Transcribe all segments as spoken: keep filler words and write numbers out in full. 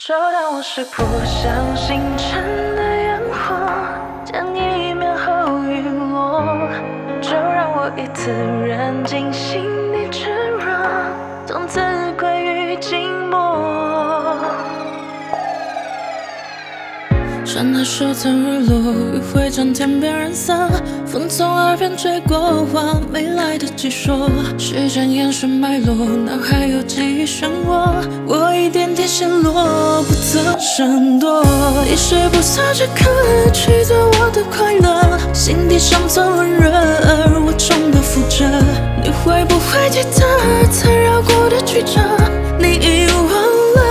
就当我是扑向星辰的烟火，见一面后陨落。就让我一次燃尽心底炽热，从此归于静默。山河手曾日落，余晖将天边染色，风从耳边吹过，话没来得及说。时间延伸脉络，脑海有记忆漩涡，我一点点陷落，不择闪躲。你是不测这刻取走我的快乐，心底伤痕温热，而我重蹈覆辙。你会不会记得缠绕过的曲折？你遗忘了。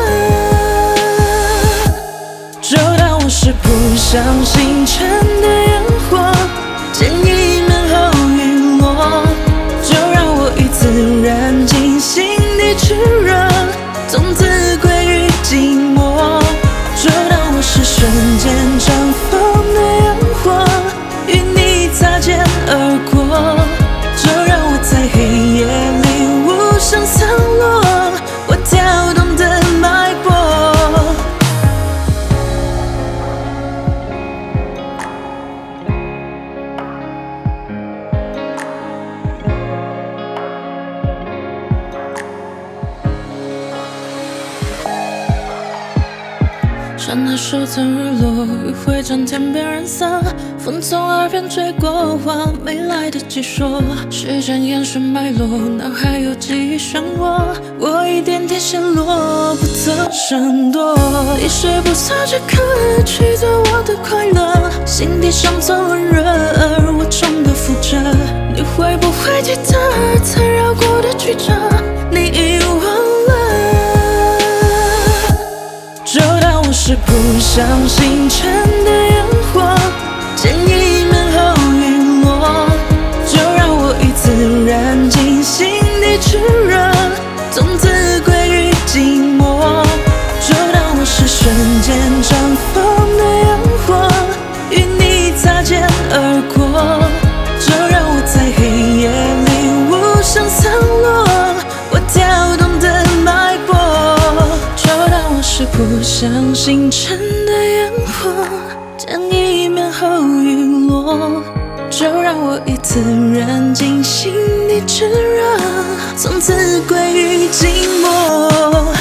就当我是扑向星辰的烟火，见一面后陨落。就让我一次燃尽心底炽热，从此归于寂寞。就当我是瞬间绽放的烟火，与你擦肩而过。就让我在黑夜里无声散落，我跳动的脉搏。山河手曾日落，余晖将天边染色，风从耳边吹过，话没来得及说。时间延伸脉络，脑海有记忆漩涡，我一点点陷落，不择闪躲。你是不测这刻取走我的快乐，心底伤痕温热，而我重蹈覆辙。你会不会记得缠绕过的曲折？你遗忘了。就当我是扑向星辰的烟火，见一面后陨落。就让我一次燃尽心底炽热，从此归于寂寞。就当我是瞬间绽放的烟火，与你擦肩而过。就让我在黑夜里无声散落，我跳动的脉搏。就当我是扑向星辰的烟火，见一面后陨落。就让我一次燃尽心底炽热，从此归于寂寞。